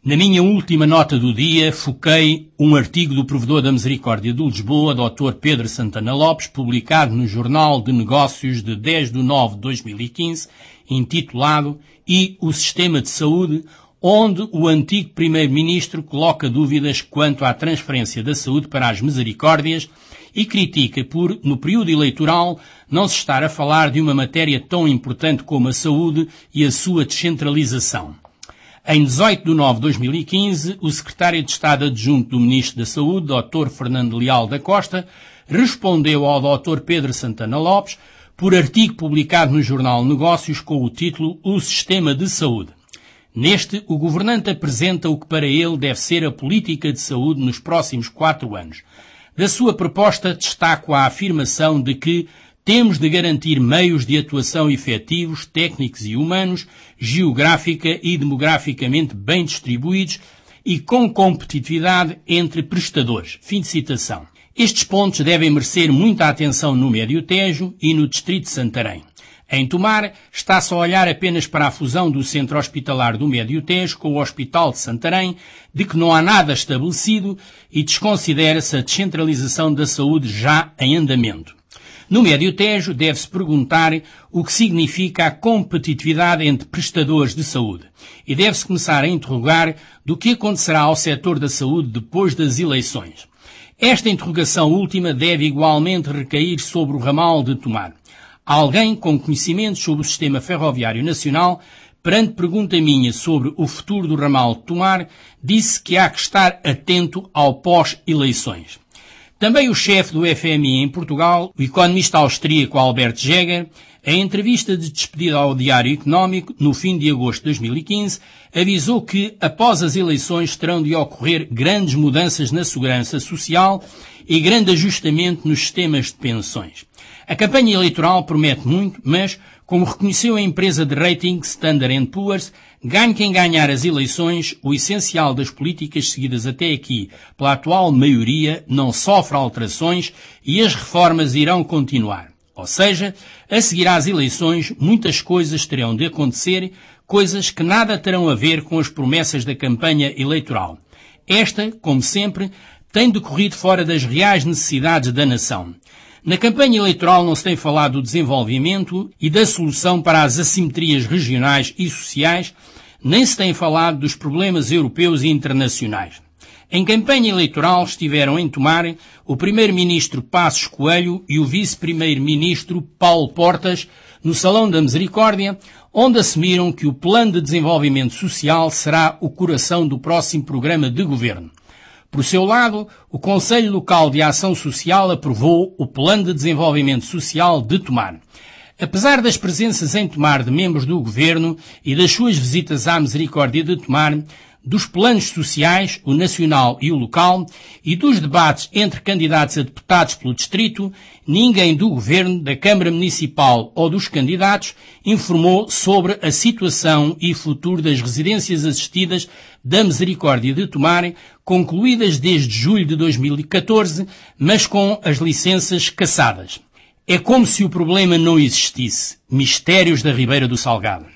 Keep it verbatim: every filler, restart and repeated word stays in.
Na minha última nota do dia, foquei um artigo do Provedor da Misericórdia de Lisboa, doutor Pedro Santana Lopes, publicado no Jornal de Negócios de dez de nove de dois mil e quinze, intitulado E o Sistema de Saúde, onde o antigo Primeiro-Ministro coloca dúvidas quanto à transferência da saúde para as misericórdias e critica por, no período eleitoral, não se estar a falar de uma matéria tão importante como a saúde e a sua descentralização. Em dezoito de nove de dois mil e quinze, o secretário de Estado adjunto do Ministro da Saúde, doutor Fernando Leal da Costa, respondeu ao doutor Pedro Santana Lopes por artigo publicado no Jornal Negócios com o título O Sistema de Saúde. Neste, o governante apresenta o que para ele deve ser a política de saúde nos próximos quatro anos. Da sua proposta, destaco a afirmação de que temos de garantir meios de atuação efetivos, técnicos e humanos, geográfica e demograficamente bem distribuídos e com competitividade entre prestadores. Fim de citação. Estes pontos devem merecer muita atenção no Médio Tejo e no Distrito de Santarém. Em Tomar, está-se a olhar apenas para a fusão do Centro Hospitalar do Médio Tejo com o Hospital de Santarém, de que não há nada estabelecido e desconsidera-se a descentralização da saúde já em andamento. No Médio Tejo, deve-se perguntar o que significa a competitividade entre prestadores de saúde e deve-se começar a interrogar do que acontecerá ao setor da saúde depois das eleições. Esta interrogação última deve igualmente recair sobre o ramal de Tomar. Alguém com conhecimentos sobre o sistema ferroviário nacional, perante pergunta minha sobre o futuro do ramal de Tomar, disse que há que estar atento ao pós-eleições. Também o chefe do F M I em Portugal, o economista austríaco Albert Jäger, em entrevista de despedida ao Diário Económico, no fim de agosto de dois mil e quinze, avisou que, após as eleições, terão de ocorrer grandes mudanças na segurança social e grande ajustamento nos sistemas de pensões. A campanha eleitoral promete muito, mas, como reconheceu a empresa de rating Standard and Poor's, ganhe quem ganhar as eleições, o essencial das políticas seguidas até aqui pela atual maioria não sofre alterações e as reformas irão continuar. Ou seja, a seguir às eleições, muitas coisas terão de acontecer, coisas que nada terão a ver com as promessas da campanha eleitoral. Esta, como sempre, tem decorrido fora das reais necessidades da nação. Na campanha eleitoral não se tem falado do desenvolvimento e da solução para as assimetrias regionais e sociais, nem se tem falado dos problemas europeus e internacionais. Em campanha eleitoral estiveram em Tomar o primeiro-ministro Passos Coelho e o vice-primeiro-ministro Paulo Portas no Salão da Misericórdia, onde assumiram que o Plano de Desenvolvimento Social será o coração do próximo programa de governo. Por seu lado, o Conselho Local de Ação Social aprovou o Plano de Desenvolvimento Social de Tomar. Apesar das presenças em Tomar de membros do Governo e das suas visitas à Misericórdia de Tomar, dos planos sociais, o nacional e o local, e dos debates entre candidatos a deputados pelo Distrito, ninguém do Governo, da Câmara Municipal ou dos candidatos informou sobre a situação e futuro das residências assistidas da Misericórdia de Tomar, concluídas desde julho de dois mil e catorze, mas com as licenças cassadas. É como se o problema não existisse. Mistérios da Ribeira do Salgado.